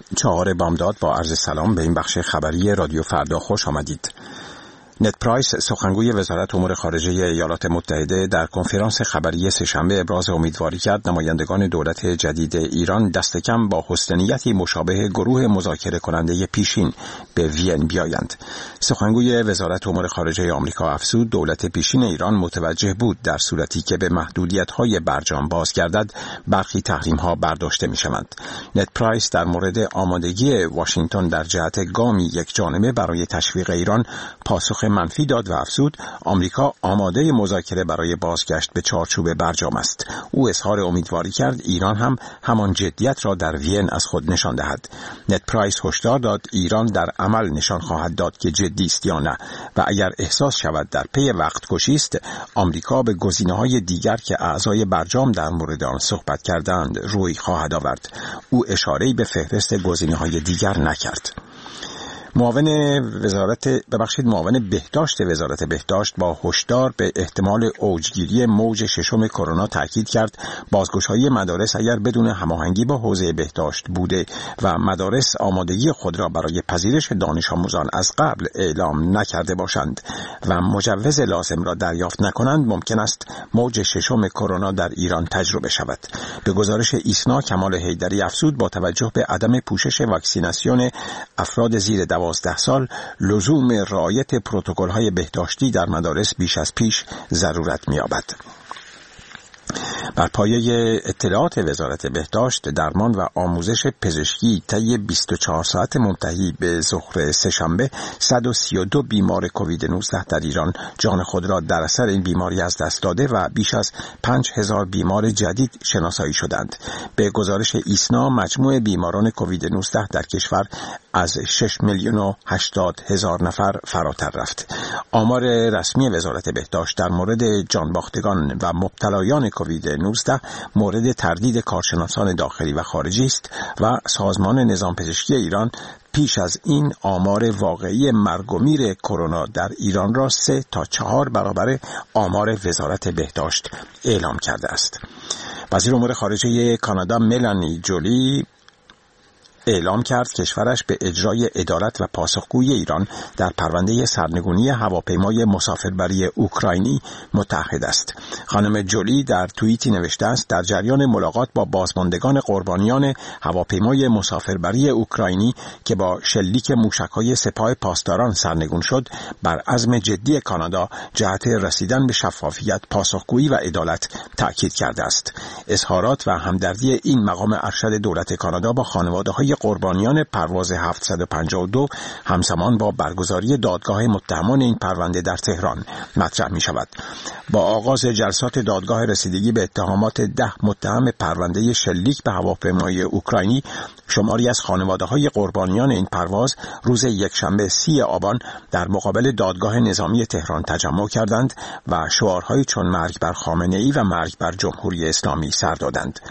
4 بامداد با عرض سلام به این بخش خبری رادیو فردا خوش آمدید. نت پرایس سخنگوی وزارت امور خارجه ایالات متحده در کنفرانس خبری سه‌شنبه ابراز امیدواری کرد نمایندگان دولت جدید ایران دست کم با حسن نیتی مشابه گروه مذاکره کننده پیشین به وین بیایند. سخنگوی وزارت امور خارجه آمریکا افزود دولت پیشین ایران متوجه بود در صورتی که به محدودیت‌های برجام بازگردد برخی تحریم‌ها برداشته می‌شوند. نت پرایس در مورد آمادگی واشنگتن در جهت گامی یکجانبه برای تشویق ایران پاسخ منفی داد و افزود آمریکا آماده مذاکره برای بازگشت به چارچوب برجام است. او اظهار امیدواری کرد ایران هم همان جدیت را در وین از خود نشان دهد. نت پرایس هشدار داد ایران در عمل نشان خواهد داد که جدی است یا نه و اگر احساس شود در پی وقت کشی است آمریکا به گزینه‌های دیگر که اعضای برجام در مورد آن صحبت کردند روی خواهد آورد. او اشاره‌ای به فهرست گزینه‌های دیگر نکرد. معاون بهداشت وزارت بهداشت با هشدار به احتمال اوجگیری موج ششم کرونا تاکید کرد بازگشایی مدارس اگر بدون هماهنگی با حوزه بهداشت بوده و مدارس آمادگی خود را برای پذیرش دانش آموزان از قبل اعلام نکرده باشند و مجوز لازم را دریافت نکنند ممکن است موج ششم کرونا در ایران تجربه شود. به گزارش ایسنا کمال حیدری افزود با توجه به عدم پوشش واکسیناسیون افراد زیر 12 سال لزوم رعایت پروتکل‌های بهداشتی در مدارس بیش از پیش ضرورت می‌یابد. بر پایه اطلاعات وزارت بهداشت درمان و آموزش پزشکی طی 24 ساعت منتهی به ظهر سه‌شنبه 132 بیمار کووید 19 در ایران جان خود را در اثر این بیماری از دست داده و بیش از 5000 بیمار جدید شناسایی شدند. به گزارش ایسنا مجموع بیماران کووید 19 در کشور از 6,080,000 نفر فراتر رفت. آمار رسمی وزارت بهداشت در مورد جانباختگان و مبتلایان کووید 19 مورد تردید کارشناسان داخلی و خارجی است و سازمان نظام پزشکی ایران پیش از این آمار واقعی مرگ و میر کرونا در ایران را 3 تا 4 برابر آمار وزارت بهداشت اعلام کرده است. وزیر امور خارجه کانادا ملانی جولی اعلام کرد کشورش به اجرای عدالت و پاسخگویی ایران در پرونده سرنگونی هواپیمای مسافربری اوکراینی متحد است. خانم جولی در توییتی نوشته است در جریان ملاقات با بازماندگان قربانیان هواپیمای مسافربری اوکراینی که با شلیک موشک‌های سپاه پاسداران سرنگون شد بر عزم جدی کانادا جهت رسیدن به شفافیت، پاسخگویی و عدالت تاکید کرده است. اظهارات و همدردی این مقام ارشد دولت کانادا با خانواده‌های قربانیان پرواز 752 همزمان با برگزاری دادگاه متهمان این پرونده در تهران مطرح می شود. با آغاز جلسات دادگاه رسیدگی به اتهامات 10 متهم پرونده شلیک به هواپیمای اوکراینی شماری از خانواده‌های قربانیان این پرواز روز یکشنبه 30 آبان در مقابل دادگاه نظامی تهران تجمع کردند و شعارهایی چون مرگ بر خامنه‌ای و مرگ بر جمهوری اسلامی سر دادند.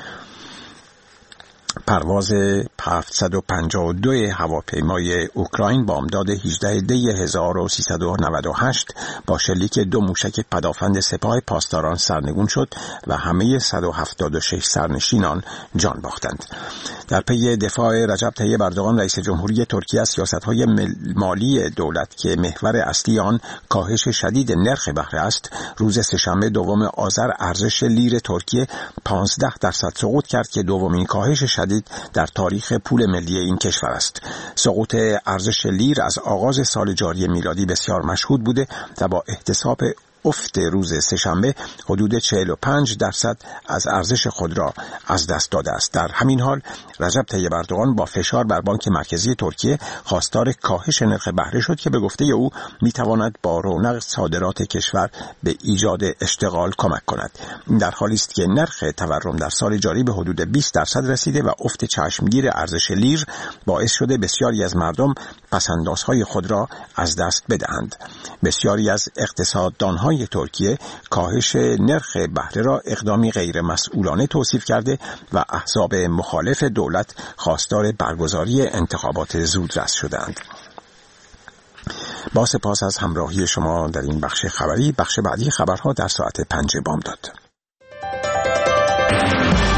پرواز 752 هواپیمای اوکراین با امداد 18 دی 1398 با شلیک 2 موشک پدافند سپاه پاسداران سرنگون شد و همه 176 سرنشینان جان باختند. در پی دفاع رجب طیب اردوغان رئیس جمهوری ترکیه از سیاست‌های مالی دولت که محور اصلی آن کاهش شدید نرخ بهره است، روز سه‌شنبه 2 آذر ارزش لیر ترکیه 15% سقوط کرد که دومین کاهش شدید در تاریخ پول ملی این کشور است. سقوط ارزش لیر از آغاز سال جاری میلادی بسیار مشهود بوده و با احتساب افت روز سه‌شنبه حدود 45% از ارزش خود را از دست داده است. در همین حال رجب طیب اردوغان با فشار بر بانک مرکزی ترکیه خواستار کاهش نرخ بهره شد که به گفته او میتواند با رونق صادرات کشور به ایجاد اشتغال کمک کند. این در حالی است که نرخ تورم در سال جاری به حدود 20% رسیده و افت چشمگیر ارزش لیر باعث شده بسیاری از مردم پس‌اندازهای خود را از دست بدهند. بسیاری از اقتصاددان‌های ترکیه کاهش نرخ بهره را اقدامی غیر مسئولانه توصیف کرده و احزاب مخالف دولت خواستار برگزاری انتخابات زودرس شدند. با سپاس از همراهی شما در این بخش خبری. بخش بعدی خبرها در ساعت 5 بامداد.